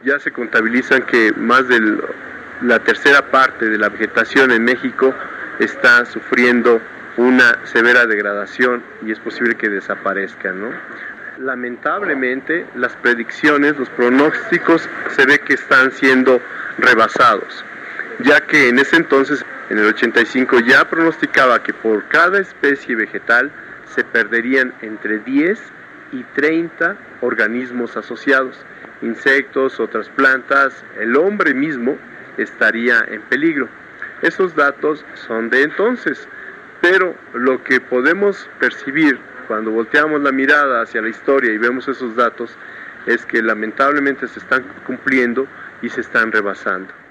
Ya se contabilizan que más de la tercera parte de la vegetación en México está sufriendo una severa degradación y es posible que desaparezca, ¿no? Lamentablemente, las predicciones, los pronósticos, se ve que están siendo rebasados, ya que en ese entonces, en el 85, ya pronosticaba que por cada especie vegetal se perderían entre 10 y 30 organismos asociados, insectos, otras plantas, el hombre mismo estaría en peligro. Esos datos son de entonces, pero lo que podemos percibir cuando volteamos la mirada hacia la historia y vemos esos datos es que lamentablemente se están cumpliendo y se están rebasando.